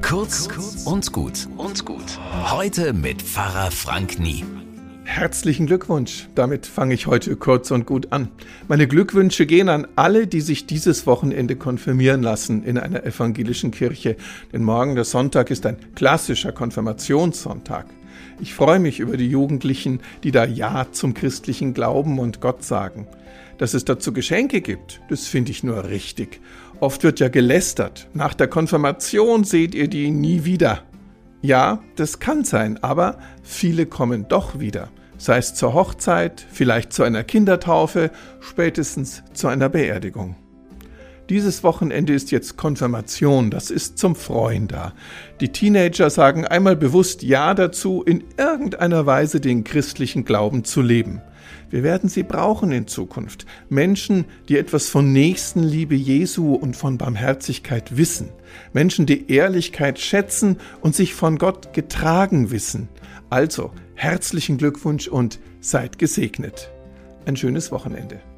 Kurz und gut. Heute mit Pfarrer Frank Nie. Herzlichen Glückwunsch. Damit fange ich heute kurz und gut an. Meine Glückwünsche gehen an alle, die sich dieses Wochenende konfirmieren lassen in einer evangelischen Kirche. Denn morgen, der Sonntag, ist ein klassischer Konfirmationssonntag. Ich freue mich über die Jugendlichen, die da Ja zum christlichen Glauben und Gott sagen. Dass es dazu Geschenke gibt, das finde ich nur richtig. Oft wird ja gelästert. Nach der Konfirmation seht ihr die nie wieder. Ja, das kann sein, aber viele kommen doch wieder. Sei es zur Hochzeit, vielleicht zu einer Kindertaufe, spätestens zu einer Beerdigung. Dieses Wochenende ist jetzt Konfirmation, das ist zum Freuen da. Die Teenager sagen einmal bewusst Ja dazu, in irgendeiner Weise den christlichen Glauben zu leben. Wir werden sie brauchen in Zukunft. Menschen, die etwas von Nächstenliebe Jesu und von Barmherzigkeit wissen. Menschen, die Ehrlichkeit schätzen und sich von Gott getragen wissen. Also, herzlichen Glückwunsch und seid gesegnet. Ein schönes Wochenende.